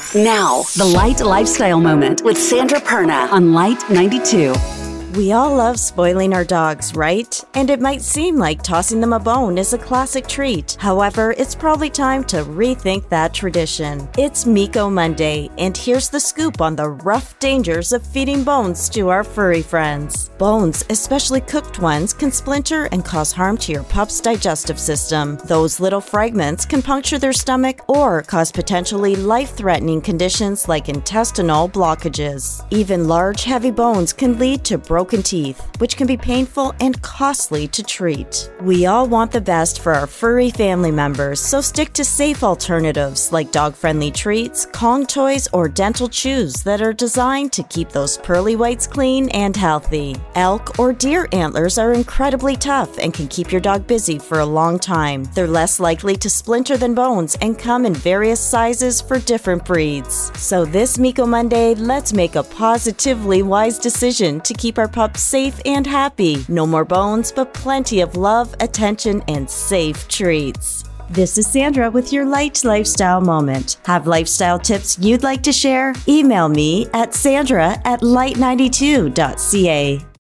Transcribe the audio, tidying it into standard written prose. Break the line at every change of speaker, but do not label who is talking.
Now, the Light Lifestyle Moment with Sandra Perna on Light 92.
We all love spoiling our dogs, right? And it might seem like tossing them a bone is a classic treat. However, it's probably time to rethink that tradition. It's Miko Monday, and here's the scoop on the rough dangers of feeding bones to our furry friends. Bones, especially cooked ones, can splinter and cause harm to your pup's digestive system. Those little fragments can puncture their stomach or cause potentially life-threatening conditions like intestinal blockages. Even large, heavy bones can lead to broken teeth, which can be painful and costly to treat. We all want the best for our furry family members, so stick to safe alternatives like dog-friendly treats, Kong toys, or dental chews that are designed to keep those pearly whites clean and healthy. Elk or deer antlers are incredibly tough and can keep your dog busy for a long time. They're less likely to splinter than bones and come in various sizes for different breeds. So this Miko Monday, let's make a positively wise decision to keep our pups safe and happy. No more bones, but plenty of love, attention, and safe treats. This is Sandra with your Light Lifestyle Moment. Have lifestyle tips you'd like to share? Email me at sandra@light92.ca.